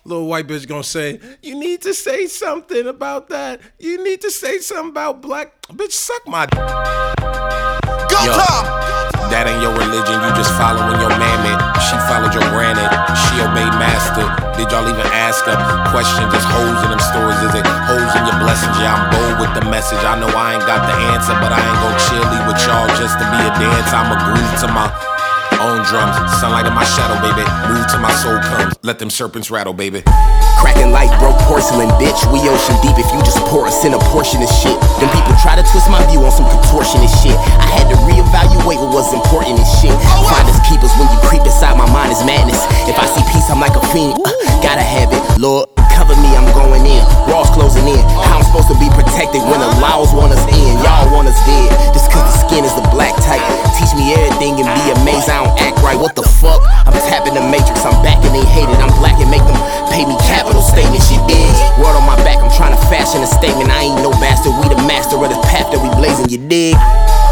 little white bitch gonna say, you need to say something about that. You need to say something about black. Bitch, suck my Go Tom! That ain't your religion, you just following your mammy. She followed your granny, she obeyed master. Did y'all even ask her? Question, just holes in them stories. Is it holes in your blessings? Yeah, I'm bold with the message. I know I ain't got the answer, but I ain't gon' cheerlead with y'all just to be a dance. I'ma groove to my own drums. Sunlight in my shadow, baby. Move till my soul comes. Let them serpents rattle, baby. Cracking like broke porcelain, bitch. We ocean deep if you just pour us in a portion of shit. Them people try to twist my view on some contortionist shit. I had to reevaluate what was important and shit. Finders keepers when you creep inside my mind is madness. If I see peace, I'm like a fiend. Gotta have it, Lord. Cover me, I'm going in. Raw's closing in. How I'm supposed to be protected when the laws want us in? Y'all want us dead. Just cause the skin is the black type. Teach me everything and be amazed. I don't act right. What the fuck? I'm tapping the matrix. I'm back and they hate it. I'm black and make them pay me capital statement. Shit big. Word on my back. I'm trying to fashion a statement. I ain't no bastard. We the master of the path that we blazing. You dig?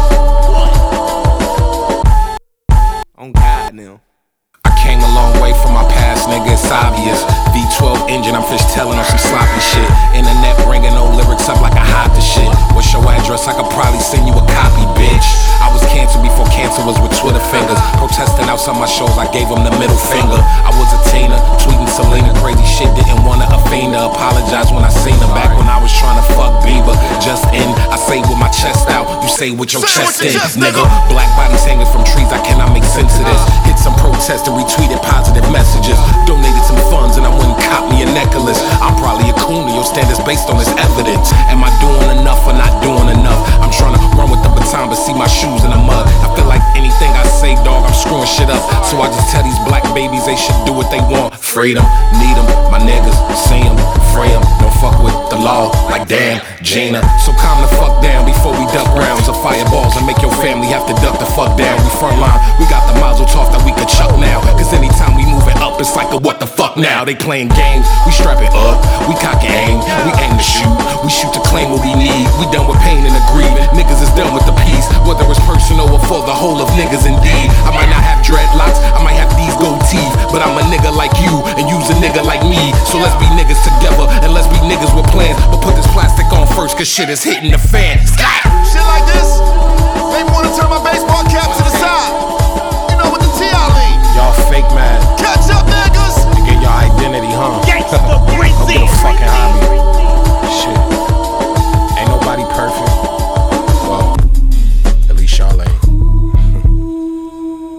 On God now. I came a long way from my past, nigga, it's obvious. V12 engine, I'm fish telling on some sloppy shit. Internet bringing no lyrics up like I hide the shit. What's your address? I could probably send you a copy, bitch. I was cancer before cancer was with Twitter fingers. Protesting outside my shows, I gave them the middle finger. I was a teen, tweeting Selena, crazy shit, didn't wanna offend her. Apologize when I seen her back when I was trying to fuck Bieber. Just in, I say with my chest out, you say with your chest in, nigga. Black bodies hanging from trees, I cannot make sense of this. Hit some protest and retweeted positive messages. Donated some funds and I wouldn't cop me a necklace. I'm probably a coon to your standards based on this evidence. Am I doing enough or not doing enough? I'm trying to run with the baton but see my shoes in the mud. I feel like anything I say, dog, I'm screwing shit up. So I just tell these black babies they should do what they want. Freedom, need them, my niggas, see them, free them. Don't fuck with the law, like damn, Gina. So calm the fuck down before we duck rounds of fireballs and make your family have to duck the fuck down. We frontline, we got the Mazel Tov that we could chuck now. Cause anytime we moving up, it's like a what the fuck now. They playing games, we strap it up, we cock and aim, we aim to shoot, we shoot to claim what we need. We done with pain and aggrievement, niggas is done with the peace. Whether it's personal or for the whole of niggas indeed. I might not have dreadlocks, I might have these gold teeth, but I'm a nigga like you and you's a nigga like me. So let's be niggas together and let's be niggas with plans. But put this plastic on first cause shit is hitting the fan. Shit like this, they wanna turn my back.